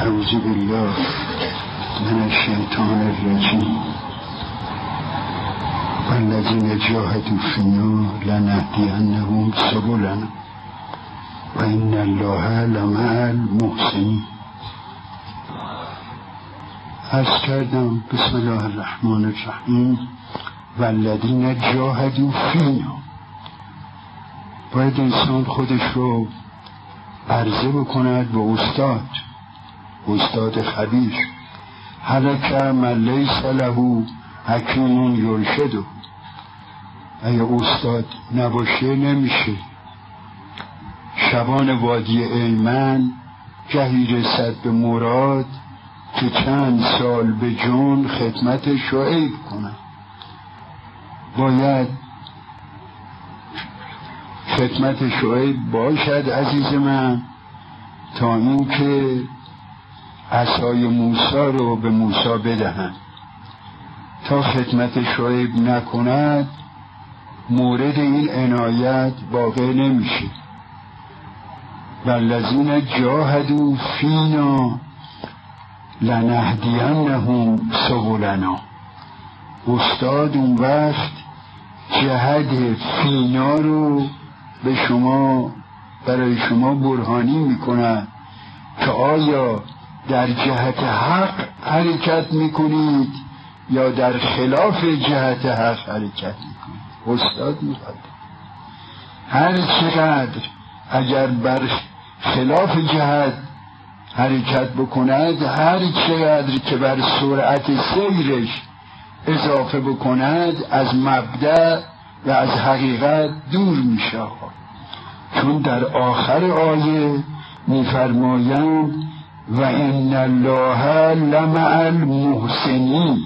اعوذ بالله من الشیطان الرجیم والذین جاهدوا فینا لنهدینهم سبلنا و ان الله لمع المحسنین. عرض کردم بسم الله الرحمن الرحیم والذین جاهدوا فینا. باید انسان خودش رو عرضه بکند به استاد خبیر. هلک من لیس له حکیم یرشده. اگه استاد نباشه نمیشه. شبان وادی ایمن گهی رسد به مراد که چند سال به جون خدمت شعیب کنم. باید خدمت شعیب باشد عزیز من، تا این که عصای موسی رو به موسی بدهند. تا خدمت شعیب نکند مورد این عنایت واقع نمیشه. والذین جاهدوا فینا لنهدینهم سبلنا. استاد اون وقت جهد فینا رو به شما، برای شما برهانی میکند که آیا در جهت حق حرکت میکنید یا در خلاف جهت حق حرکت میکنید. استاد میخواد هر چقدر اگر بر خلاف جهت حرکت بکند، هر چقدر که بر سرعت سیرش اضافه بکند، از مبدأ و از حقیقت دور میشه. چون در آخر آیه میفرمایند و ان الله لمع المحسنین.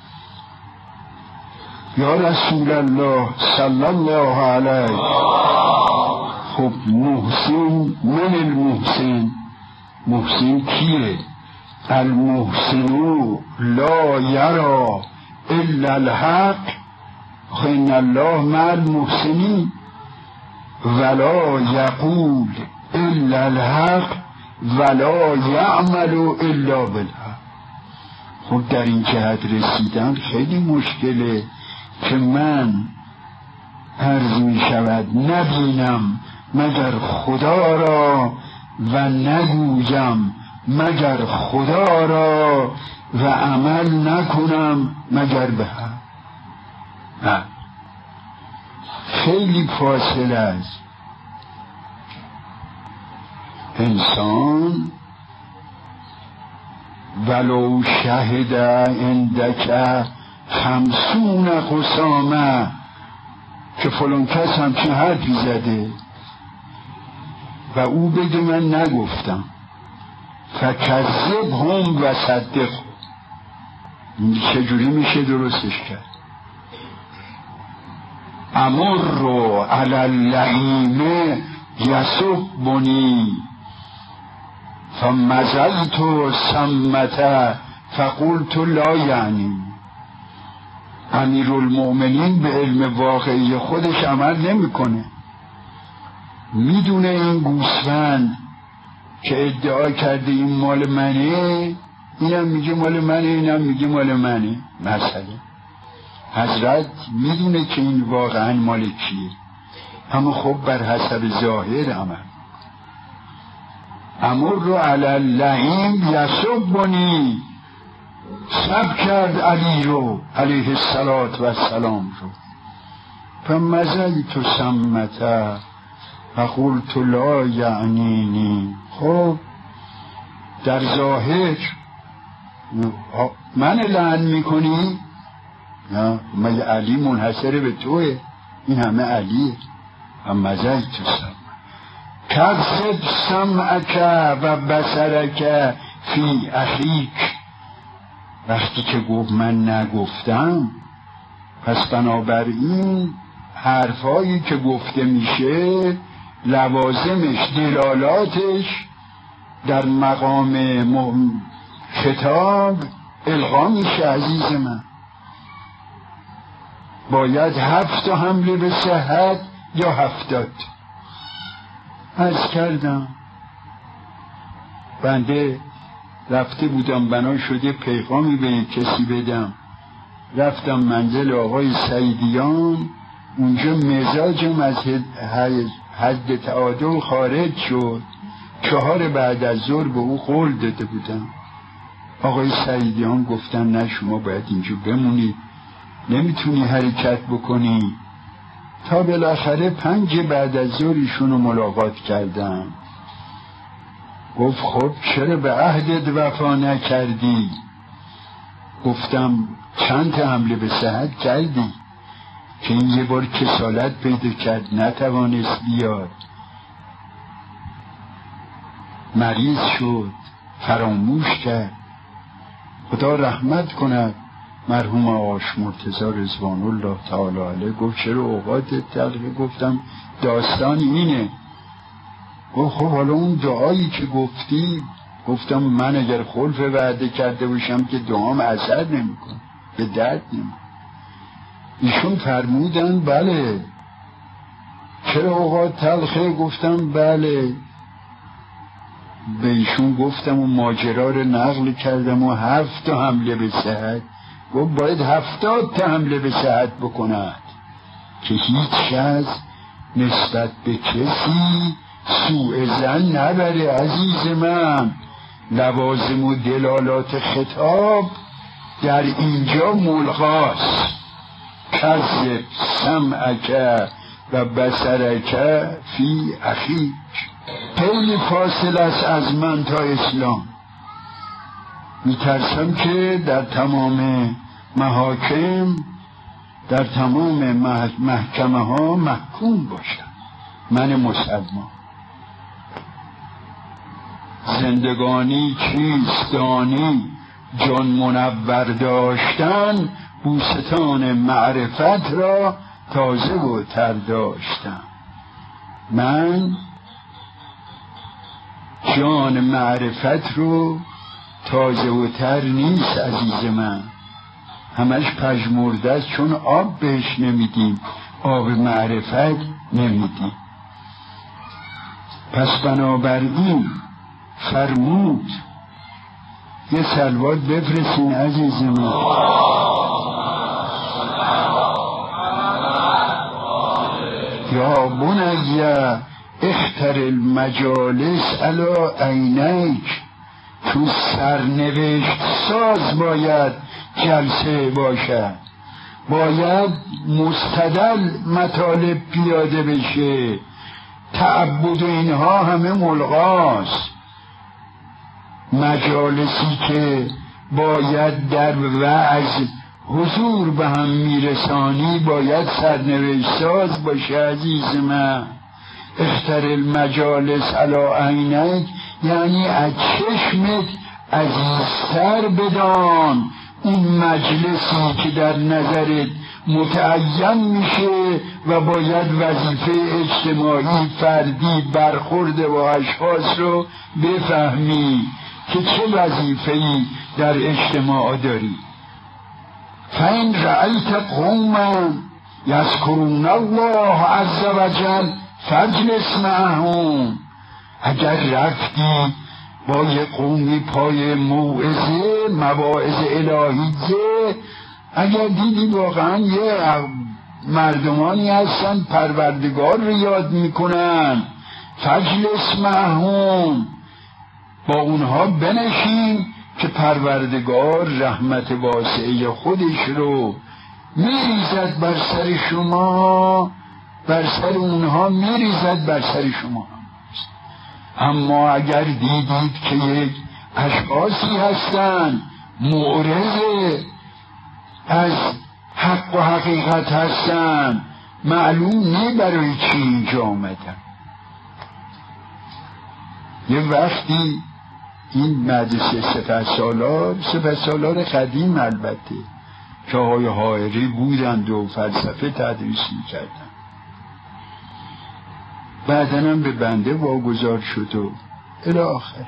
یا رسول الله صلی الله علیه. خب محسن من المحسن. محسن کیه؟ المحسن لا یرا الا الحق ان الله مع المحسنین ولا یقول الا الحق ولا یعمل الا بالحق. خب در این جهت رسیدن خیلی مشکله که من عرض می شود نبینم مگر خدا را و نگویم مگر خدا را و عمل نکنم مگر به حق. نه، خیلی فاصله است. انسان ولو شهد عندک 50 قسامه، که فلان کس همچین حرفی زده و او بگه من نگفتم، فکذبهم و صدق. چجوری میشه درستش کرد؟ امر علی اللعیم یسبنی فمزلت سمته فقلت لا یعنی. امیرالمؤمنین به علم واقعی خودش عمل نمیکنه. میدونه این گوسفند که ادعا کرده این مال منه، اینم میگه مال منه، اینم میگه مال منه. مثلا حضرت میدونه که این واقعا مال کیه، اما خب بر حسب ظاهر عمل. امر علی اللعیم یسبنی. سب کرد علی رو علیه السلام رو. فمزلت سمته فقلت لا یعنینی. خب در ظاهر من لعن میکنی؟ نه، مگه علی منحصر به توه؟ این همه علیه. فمزلت سمته کذب سمعک و بصرک فی اخیک. وقتی که گفت من نگفتم، پس بنابراین حرفایی که گفته میشه لوازمش، دلالاتش در مقام خطاب القا میشه. عزیز من باید 7 حمله به صحت یا 70. عرض کردم بنده رفته بودم بنا شده پیغامی به کسی بدم، رفتم منزل آقای سعیدیان، اونجا مزاجم از حد تعادل خارج شد. 4 بعد از ظهر به او قول داده بودم. آقای سعیدیان گفتن نه شما باید اینجا بمونید، نمیتونی حرکت بکنی. تا بالاخره 5 بعد از ظهر ایشونو ملاقات کردم. گفت خب چرا به عهدت وفا نکردی؟ گفتم چند تا حمله به صحت کردی که این یه بار کسالت پیدا کرد نتوانست بیاد، مریض شد، فراموش کرد. خدا رحمت کند مرحوم آقاش مرتضی رضوان الله تعالی علیه. گفت چرا اوقاتت تلخه؟ گفتم داستان اینه. گفت خب حالا اون دعایی که گفتی. گفتم من اگر خلف وعده کرده باشم که دعام اثر نمیکنه، به درد نمیکنه. ایشون فرمودن بله. چرا اوقات تلخه؟ گفتم بله. به ایشون گفتم و ماجرا رو نقل کردم و 7 تا حمله به صحت. گفت باید 70 تا حمله به صحت بکند که هیچ از نسبت به کسی سوء ظن نبره. عزیز من، لوازم و دلالات خطاب در اینجا ملغاست. کذب سمعک و بصرک فی اخیک. خیلی فاصل است از من تا اسلام. میترسم که در تمام محاکم، در تمام محکمه ها محکوم باشم من مسلمان. زندگانی چیست دانی، جان منور داشتن، بوستان معرفت را تازه و تر داشتم. من جان معرفت رو تازه و تر نیست عزیز من، همش پژمرده است، چون آب بهش نمیدیم، آب معرفت نمیدیم. پس بنابراین فرمود یه صلوات بفرستین عزیز من. یا بنی اختر المجالس علی عینیک. تو سرنوشت ساز باید جلسه باشد، باید مستدل مطالب پیاده بشه. تعبد اینها همه ملغاست. مجالسی که باید در وعظ حضور به هم میرسانی باید سرنوشت ساز باشه عزیز من. اختر المجالس علی عینیک یعنی از چشمت عزیزتر بدان اون مجلسی که در نظرت متعین میشه و باید وظیفه اجتماعی فردی برخورد با اشخاص رو بفهمی که چه وظیفه‌ای در اجتماع داری. فَإِنْ رَأَيْتَ قَوْمًا یذکرون الله عز وجل فاجلس معهم. اگر رفتی با یه قومی پای موعظه مواعظ الهیه، اگر دیدی واقعا یه مردمانی هستن پروردگار رو یاد میکنن، فاجلس معهم، با اونها بنشین که پروردگار رحمت واسعه خودش رو میریزد بر سر شما، بر سر اونها میریزد، بر سر شما. اما اگر دیدید که یک اشخاصی هستن معرض از حق و حقیقت هستن، معلوم نه برای چی اینجا آمدن. یه وقتی این مدرسه سپهسالار قدیم البته که آقای حائری بودند و فلسفه تدریس میکردن، بعدن هم به بنده واگذار شد و الی آخره.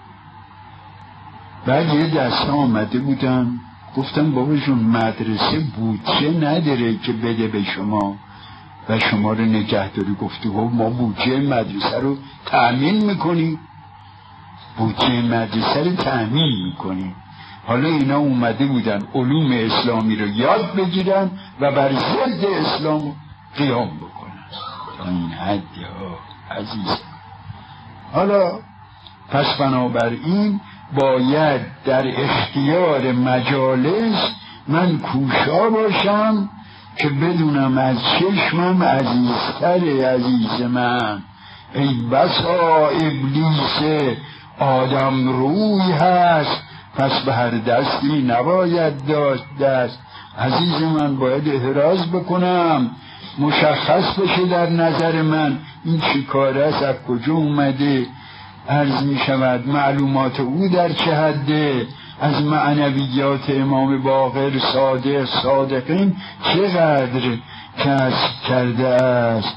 بعد یه دسته آمده بودن، گفتم بابا جون مدرسه بودجه نداره که بده به شما و شما رو نگهداری. گفته ما بودجه مدرسه رو تأمین میکنیم. بودجه مدرسه رو تأمین میکنیم. حالا اینا اومده بودن علوم اسلامی رو یاد بگیرن و بر ضد اسلام قیام بکنن. تا این حد عزیز. حالا پس بنابراین باید در اختیار مجالس من کوشا باشم که بدونم از چشمم عزیزتر عزیز من. ای بسا ابلیس آدم روی هست، پس به هر دستی نباید داشت دست. عزیز من باید احراز بکنم، مشخص بشه در نظر من این چی کار است، از کجا اومده، عرض می شود معلومات او در چه حده، از معنویات امام باقر صادق صادقین چقدر کسب کرده است.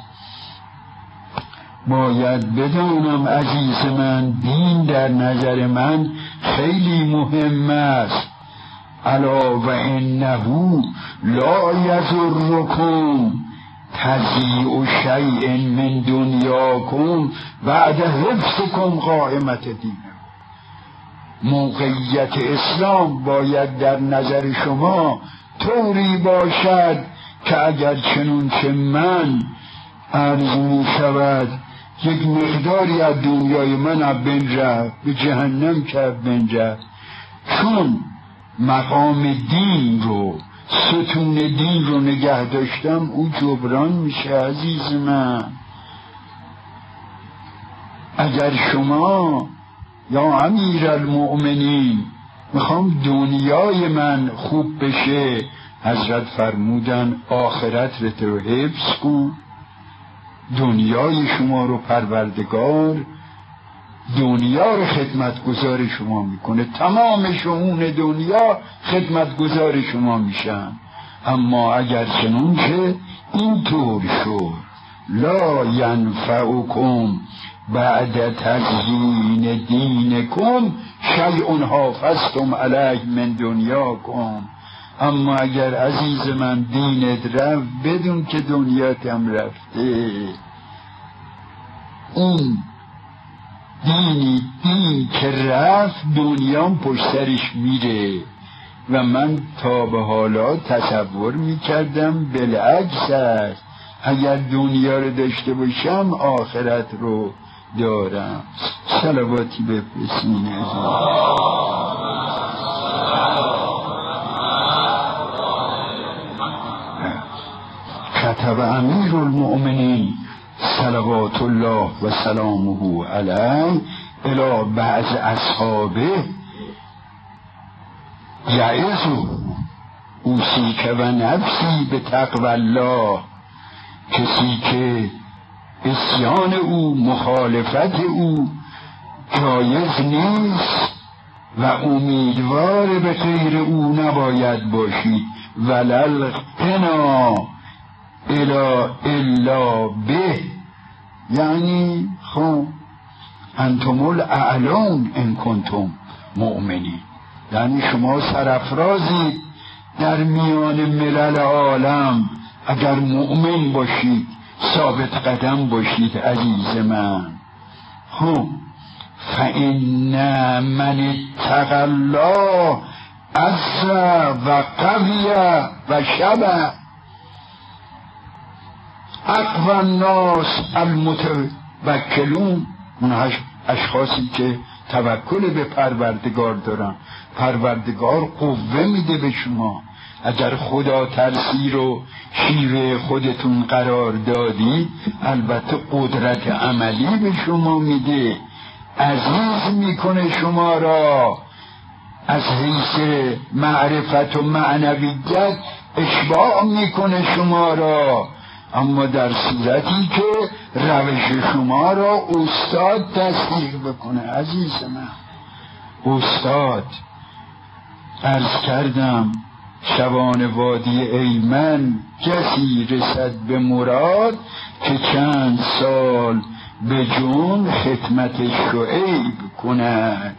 باید بدانم عزیز من دین در نظر من خیلی مهم است. الا و انه لا یضرکم تضییع شیء من دنیاکم بعد حفظکم قائمت دین. موقعیت اسلام باید در نظر شما طوری باشد که اگر چنانچه من عرض می شود یک مقداری از دنیای من از بین رفت، به جهنم که از بین رفت، چون مقام دین رو ستون دین رو نگه داشتم او جبران میشه عزیز من. اگر شما یا امیرالمؤمنین میخوام دنیای من خوب بشه، حضرت فرمودن آخرت رو حفظ کن. دنیای شما رو پروردگار دنیا رو خدمتگزار شما میکنه، تمام شؤون دنیا خدمتگزار شما میشن. اما اگر چنانچه اینطور شد لا ینفعکم بعد تزیین دینکم شیء حافظتم علیه من دنیاکم. اما اگر عزیز من دینت رفت بدون که دنیات هم رفته، اون دین که رفت دنیام پشت سرش میره. و من تا به حالا تصور میکردم بالعکس است، اگر دنیا رو داشته باشم آخرت رو دارم. صلواتی بفرستین كتب امیر المؤمنین صلوات الله و سلامه علیه الی بعض اصحابه یعظوا اوصیک و نفسی به تقوی الله. کسی که عصیان او مخالفت او جایز نیست و امیدوار به غیر او نباید باشید. ولل غنا الا به، یعنی خب انتم الاعلون ان کنتم مؤمنین، یعنی شما سرافرازید در میان ملل عالم اگر مؤمن باشید، ثابت قدم باشید عزیز من. خب فإن من اتقی الله عز و قوی و شبع اقوی الناس المتوکلون، اون اشخاصی که توکل به پروردگار دارن. پروردگار قوه میده به شما. اگر خدا ترسی رو شیوه خودتون قرار دادی، البته قدرت عملی به شما میده، عزیز میکنه شما را، از حیث معرفت و معنویت اشباع میکنه شما را. اما در صورتی که روش شما را استاد تصدیق بکنه عزیز من. استاد عرض کردم شبان وادی ایمن کسی رسد به مراد که چند سال به جون خدمت شعیب کند.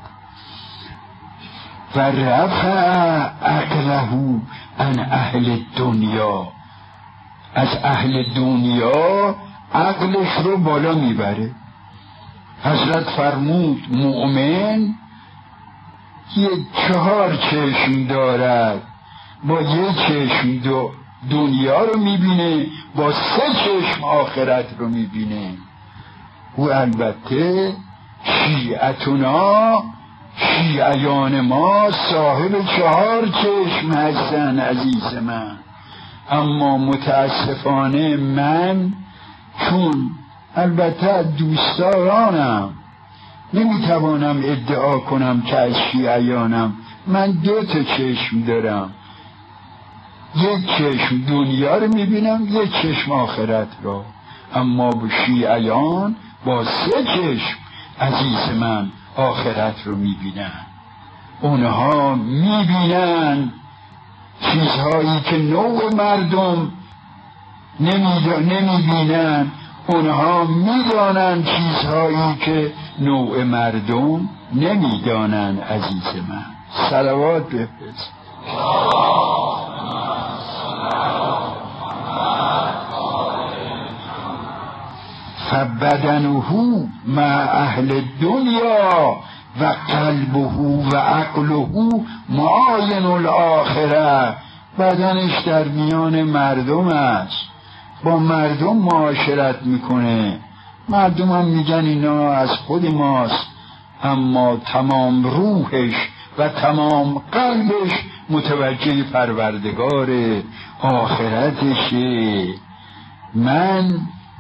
و رفع عقله عن اهل دنیا، از اهل دنیا عقلش رو بالا میبره. حضرت فرمود مؤمن یه 4 چشم دارد، با یه چشم دنیا رو میبینه، با 3 چشم آخرت رو میبینه. و البته شیعیان ما صاحب 4 چشم هستن عزیز من. اما متاسفانه من چون البته دوستدارانم نمیتوانم ادعا کنم که از شیعیانم. من 2 چشم دارم، 1 چشم دنیا رو میبینم، 1 چشم آخرت رو. اما شیعیان با 3 چشم عزیز من آخرت رو میبینن. اونها میبینن چیزهایی که نوع مردم نمیبینن، اونها میدانن چیزهایی که نوع مردم نمیدانن عزیز من. صلوات بفرست. فبدنه مع اهل الدنیا و قلبه و عقله معاین الاخره. بدنش در میان مردم است، با مردم معاشرت میکنه، مردم هم میگن اینا از خود ماست، اما تمام روحش و تمام قلبش متوجه پروردگار آخرتشه. من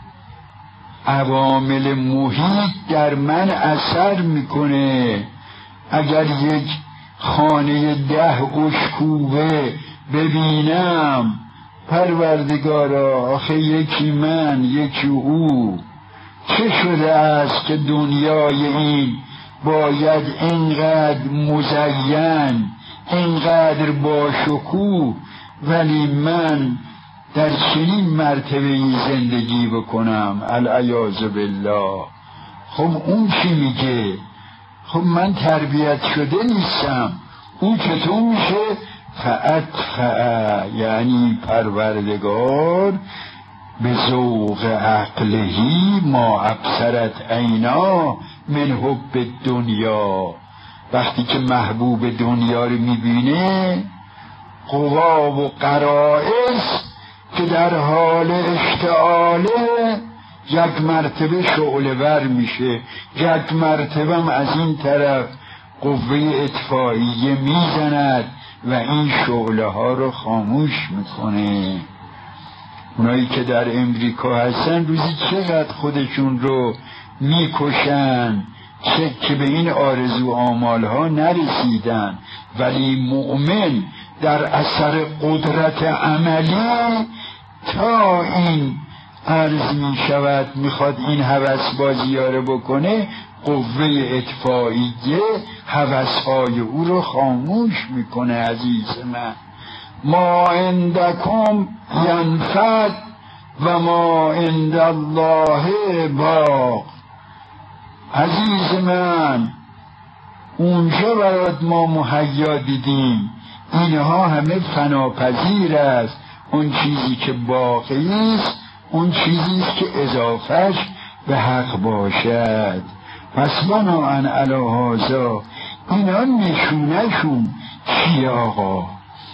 عوامل محیط در من اثر میکنه. اگر یک خانه 10 اشکوبه ببینم، پروردگارا آخه یکی من یکی او، چه شده است که دنیای این باید اینقدر مزین، اینقدر با شکوه، ولی من در چنین مرتبه‌ای زندگی بکنم؟ العیاذ بالله. خب اون چی میگه؟ خب من تربیت شده نیستم. اون چطور میشه؟ فأدفع، یعنی پروردگار به ذوق عقلهی ما ابصرت عینا من حب دنیا. وقتی که محبوب دنیا رو میبینه، قوا و قرائز که در حال اشتعاله 1 مرتبه شعله ور میشه، 1 مرتبه هم از این طرف قوه اطفائیه میزند و این شعله ها رو خاموش میکنه. اونایی که در امریکا هستن روزی چقدر خودشون رو میکشن که به این آرزو آمال ها نرسیدن، ولی مؤمن در اثر قدرت عملی تا این عرض می شود میخواد این هوس بازیاره بکنه، قوه اطفائیه هوسهای او رو خاموش میکنه. عزیز من، ما عندکم ینفد و ما عند الله باق. عزیز من، اونجا برات ما مهیا دیدیم، اینها همه فناپذیر است. اون چیزی که باقی است اون چیزی است که اضافهش به حق باشد. پس بناهن علی هذا اینا نشونشون چیه آقا؟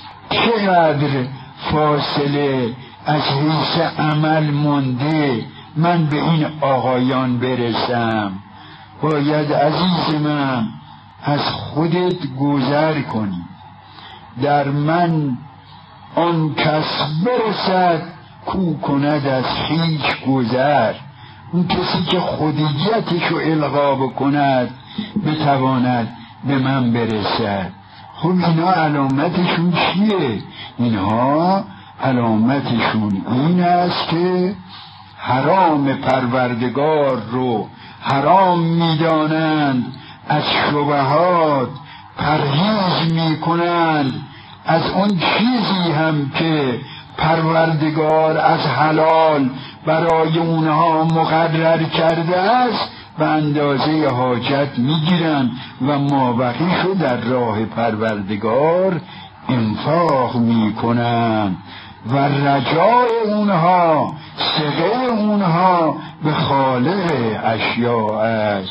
چقدر فاصله از حیث عمل مونده من به این آقایان برسم؟ باید عزیز من از خودت گذر کنی. در من آن کس برسد کو کند از هیچ گذر. اون کسی که خودیتشو القا بکند بتواند به من برسد. خب اینا علامتشون چیه؟ اینها علامتشون این است که حرام پروردگار رو حرام میدانند، از شبهات پرهیز میکنند، از اون چیزی هم که پروردگار از حلال برای اونها مقرر کرده است به اندازه حاجت میگیرن و مابقیشو در راه پروردگار انفاق میکنن و رجای اونها، ثقه اونها به خالق اشیاء است.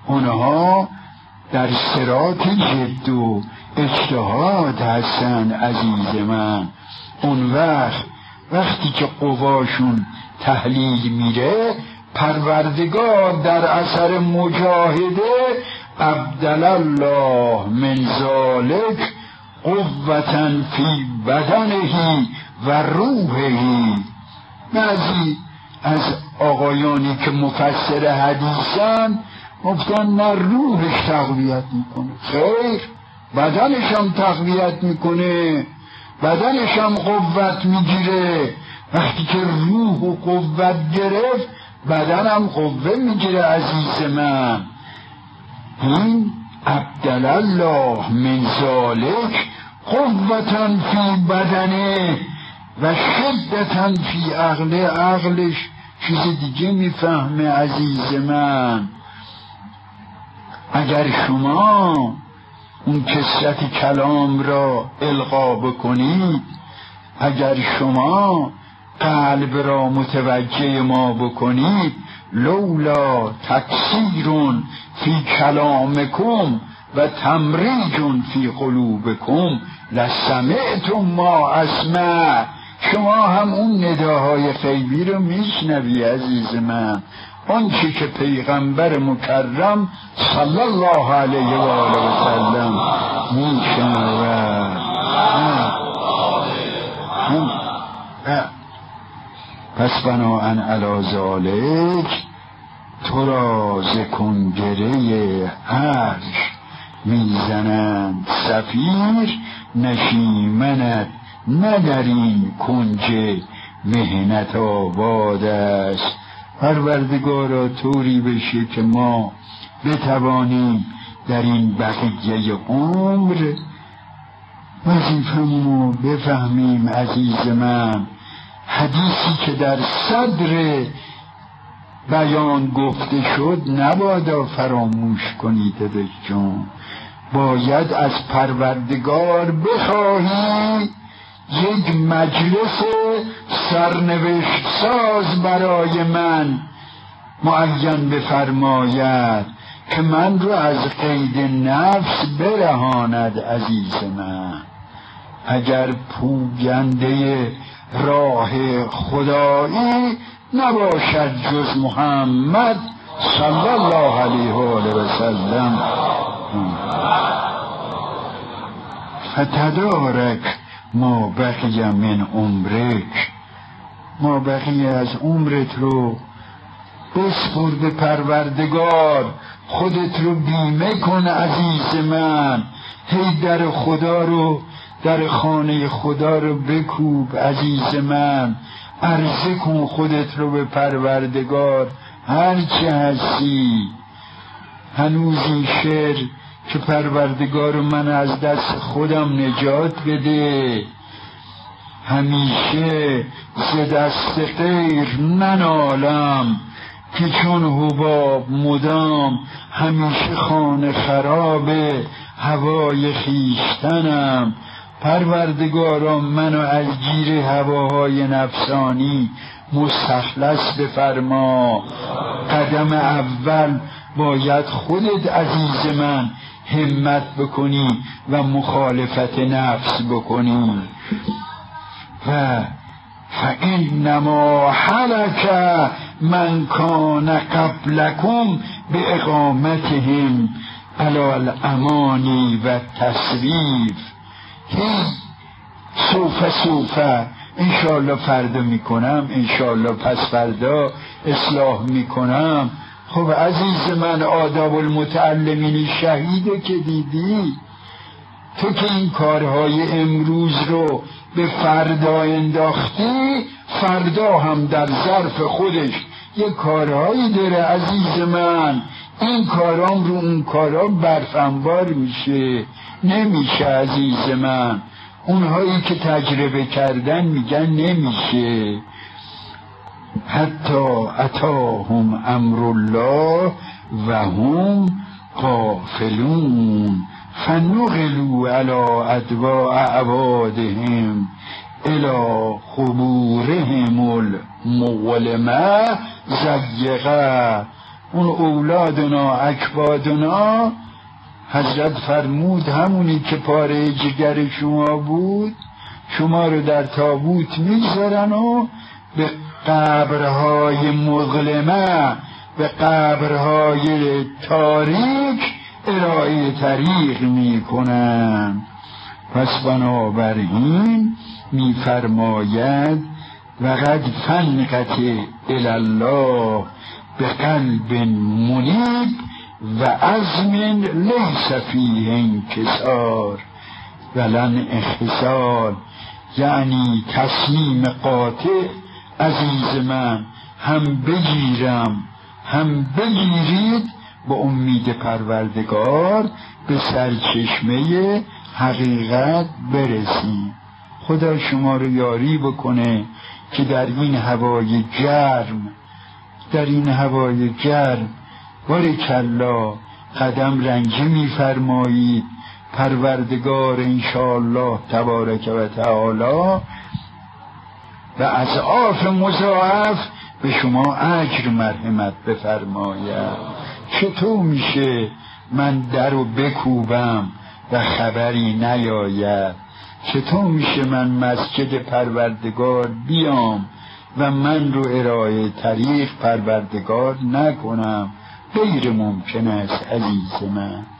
اونها در صراط جد و اجتهاد هستن عزیز من. اون وقتی که قواشون تحلیل میره، پروردگار در اثر مجاهده ابدل الله من ذلک قوة فی بدنه و روحه. بعضی از آقایانی که مفسر حدیثن گفتن نه روحش تقویت میکنه، خیر، بدنش هم تقویت میکنه، بدنش هم قوت میگیره. وقتی که روح و قوت گرفت بدن هم قوه میگیره عزیز من. این ابدل الله من ذلک قوة فی بدنه و شدة فی عقله. عقلش چیز دیگه میفهمه عزیز من. اگر شما اون کثرت کلام را القا بکنید، اگر شما قلب را متوجه ما بکنید، لولا تکثیر فی کلامکم و تمریج فی قلوبکم لسمعتم ما اسمع. شما هم اون نداهای غیبی رو میشنوی عزیز من، اون چی که پیغمبر مکرم صلی الله علیه و آله و سلم میشنود. پس بناهن علی ذالک تو را ز کنگره عرش میزنند صفیر، نشیمنت نه در این کنج مهنت آباد است. پروردگارا طوری بشه که ما بتوانیم در این بقیه عمر وظیفه‌مون رو بفهمیم عزیز من. حدیثی که در صدر بیان گفته شد نباید فراموش کنید جون. باید از پروردگار بخواهی یک مجلس سرنوشت ساز برای من معین بفرماید که من رو از قید نفس برهاند عزیز من. اگر پوینده راه خدایی نباشد جز محمد صلی الله علیه و آله و سلم، فتدارک ما بقی من عمرک. ما بقی از عمرت رو بسپر به پروردگار، خودت رو بیمه کن عزیز من. هی در خدا رو، در خانه خدا رو بکوب عزیز من. عرضه کن خودت رو به پروردگار هرچه هستی. هنوز این شعر که پروردگار من از دست خودم نجات بده، همیشه ز دست غیر ننالم که چون حباب مدام همیشه خانه خراب هوای خیشتنم. پروردگارا منو از گیر هواهای نفسانی مستخلص بفرما. قدم اول باید خودت عزیز من همت بکنی و مخالفت نفس بکنی. و فإنما هلك من کان قبلکم باقامتهم علی الامانی و تصریف. سوف انشاءالله فردا میکنم، انشاءالله پس فردا اصلاح میکنم. خب عزیز من، آداب المتعلمین شهیده که دیدی تو که این کارهای امروز رو به فردا انداختی، فردا هم در ظرف خودش یه کارهایی داره عزیز من. این کارام رو اون کارا برفنبار میشه، نمیشه عزیز من. اونهایی که تجربه کردن میگن نمیشه. حتی اتاهم امر الله و هم غافلون فنقلوا علی اعوادهم الى قبورهم المظلمه ضیقه اون اولادنا اکبادنا، حضرت فرمود همونی که پاره جگر شما بود شما رو در تابوت میگذارن و به قبرهای مظلمه، به قبرهای تاریک ارائه طریق میکنن. پس بنابراین میفرماید وقد فنقت الالله به قلب منیب و عزم لیس فیه انکسار ولن انخسار، یعنی تصمیم قاطع عزیز من هم بگیرم هم بگیرید با امید پروردگار به سرچشمه حقیقت برسیم. خدا شما رو یاری بکنه که در این هوای گرم باریکالله قدم رنجی می‌فرمایید. پروردگار انشاءالله تبارک و تعالی و اضعاف مضاعف به شما اجر مرحمت بفرماید. چطور میشه من در رو بکوبم و خبری نیاید؟ چطور میشه من مسجد پروردگار بیام و من رو ارائه طریق پروردگار نکنم؟ غیر ممکن است عزیز من.